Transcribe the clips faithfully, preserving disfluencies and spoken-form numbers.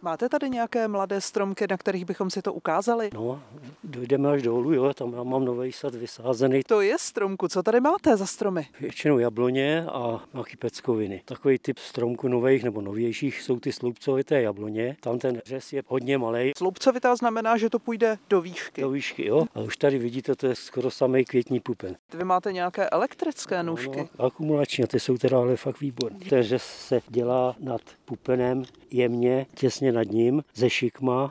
Máte tady nějaké mladé stromky, na kterých bychom si to ukázali? No, dojdeme až dolů, jo, tam já mám nový sad vysázený. To je stromku, co tady máte za stromy? Většinou jabloně a nějaký peckoviny. Takový typ stromku nových nebo novějších jsou ty sloupcovité jabloně. Tam ten řez je hodně malej. Sloupcovitá znamená, že to půjde do výšky. Do výšky, jo. A už tady vidíte, to je skoro samý květní pupen. Vy máte nějaké elektrické nůžky? No, akumulační, ty jsou teda ale fakt výborné. Ten řez se dělá nad pupenem jemně, těsně nad ním, ze šikma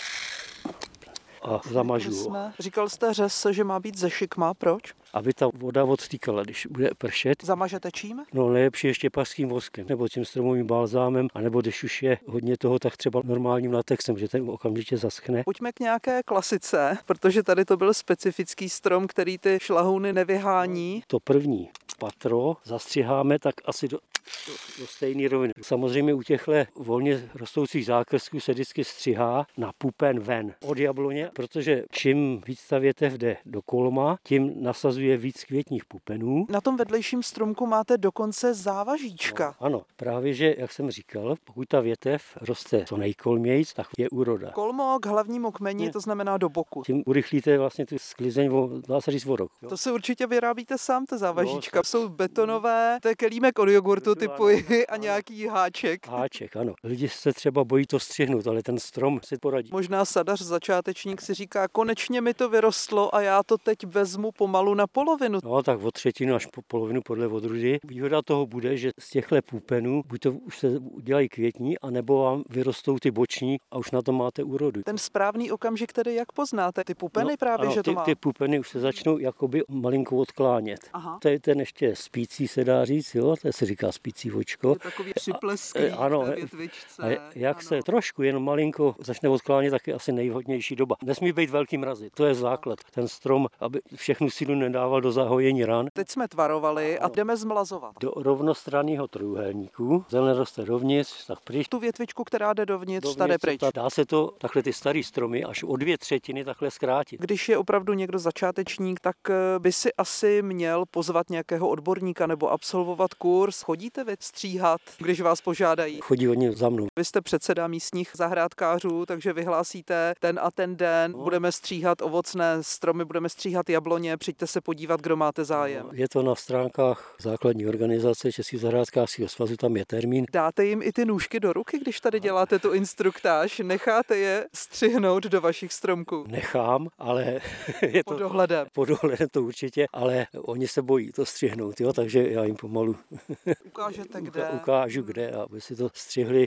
a zamažu. Jsme. Říkal jste řez, že má být ze šikma, proč? Aby ta voda odstýkala, když bude pršet. Zamažete čím? No nejlepší ještě pařským voskem, nebo tím stromovým balzámem, anebo když už je hodně toho, tak třeba normálním latexem, že ten okamžitě zaschne. Pojďme k nějaké klasice, protože tady to byl specifický strom, který ty šlahouny nevyhání. To první patro zastřiháme tak asi do, do, do stejné roviny. Samozřejmě u těchto volně rostoucích zákrsků se vždycky střihá na pupen ven od jabloně, protože čím víc ta větev jde do kolma, tím nasazuje víc květních pupenů. Na tom vedlejším stromku máte dokonce závažíčka. No, ano, právě že, jak jsem říkal, pokud ta větev roste co nejkolmějc, tak je úroda. Kolmo k hlavnímu kmeni, Ne. to znamená do boku. Tím urychlíte vlastně tu sklizeň, o, dá se říct, o rok. Jo. To si určitě vyrábíte sám, ty závažíčka. No, Jsou betonové, to je kelímek od jogurtu typuji a nějaký háček. Háček, ano. Lidi se třeba bojí to střihnout, ale ten strom si poradí. Možná sadař začátečník si říká, konečně mi to vyrostlo a já to teď vezmu pomalu na polovinu. No tak o třetinu až po polovinu podle odrůdy. Výhoda toho bude, že z těchto pupenů buď to už se udělají květní, anebo vám vyrostou ty boční a už na to máte úrodu. Ten správný okamžik tedy jak poznáte? Ty pupeny no, právě, ano, že to ty, má? ty pupeny už se začnou jakoby malinko odklánět. Aha. To je ten ještě spící, se dá říct, jo, to se říká spící vočko. Je takový připlesklý ano, v té větvičce. A jak ano. se trošku jenom malinko začne odklánět, tak je asi nejvhodnější doba. Nesmí být velký mrazy, to je základ. Ten strom, aby všechnu sílu nedával do zahojení ran. Teď jsme tvarovali a Ano. jdeme zmlazovat. Do rovnostranného trojúhelníku, zelené roste dovnitř, tak pryč. Tu větvičku, která jde dovnitř, Dovnitř ta jde se pryč. ta- Dá se to takhle ty starý stromy až o dvě třetiny takhle zkrátit. Když je opravdu někdo začátečník, tak eh, by si asi měl pozvat nějakého odborníka nebo absolvovat kurz. Chodíte vy stříhat, když vás požádají? Chodí oni za mnou. Vy jste předseda místních zahrádkářů, takže vyhlásíte ten a ten den, No. budeme stříhat ovocné stromy, budeme stříhat jabloně, přijďte se podívat, kdo máte zájem. Je to na stránkách základní organizace Českého zahrádkářského svazu, tam je termín. Dáte jim i ty nůžky do ruky, když tady děláte tu instruktáž? Necháte je střihnout do vašich stromků? Nechám, ale je Pod to dohledem. pod dohledem to určitě, ale oni se bojí to střihnout, jo, takže já jim pomalu Ukážete kde? ukážu kde, aby si to střihli